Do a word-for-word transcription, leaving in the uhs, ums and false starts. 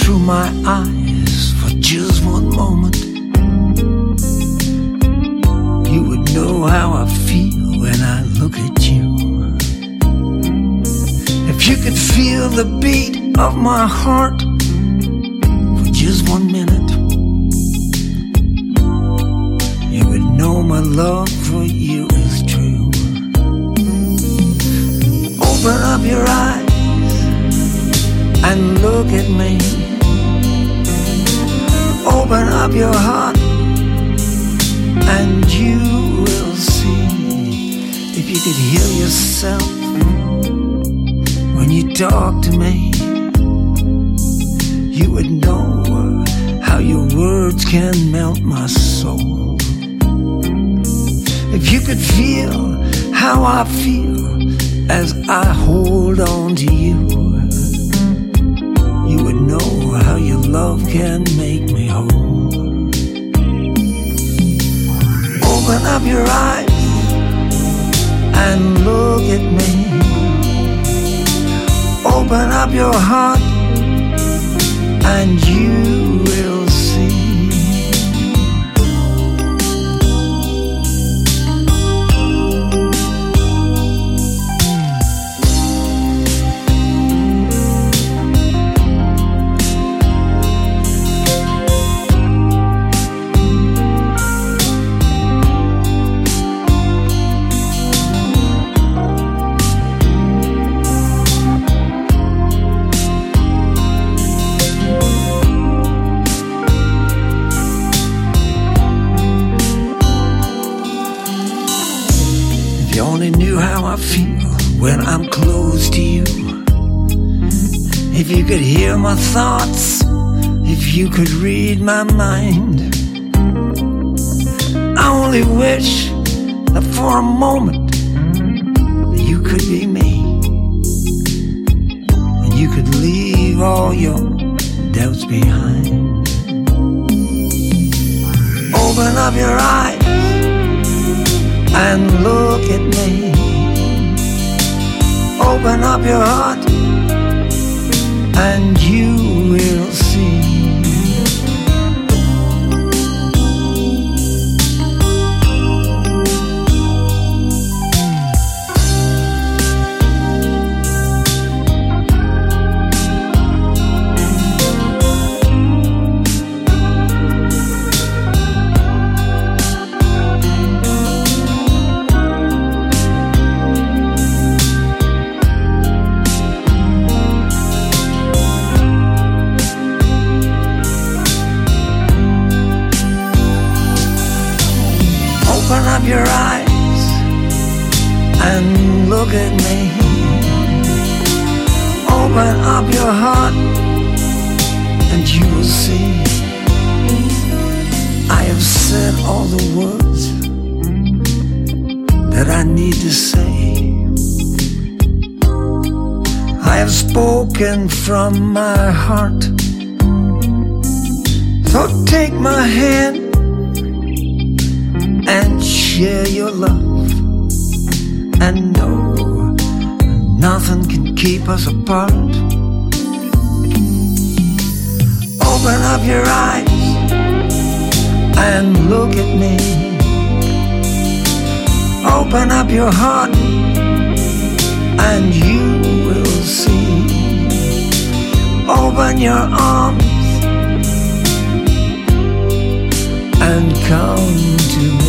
through my eyes for just one moment, you would know how I feel when I look at you. If you could feel the beat of my heart for just one minute, you would know my love for you is true. Open up your eyes and look at me. Open up your heart and you will see. If you could hear yourself when you talk to me, you would know how your words can melt my soul. If you could feel how I feel as I hold on to you, you would know how your love can make me whole. Open up your eyes and look at me. Open up your heart and you will see. If you only knew how I feel when I'm close to you, if you could hear my thoughts, if you could read my mind, I only wish that for a moment you could be me, and you could leave all your doubts behind. Open up your eyes and look at me. Open up your heart and you will see. Open up your eyes and look at me. Open up your heart and you will see. I have said all the words that I need to say. I have spoken from my heart. So take my hand and share your love, and know nothing can keep us apart. Open up your eyes and look at me. Open up your heart and you will see. Open your arms and come to me.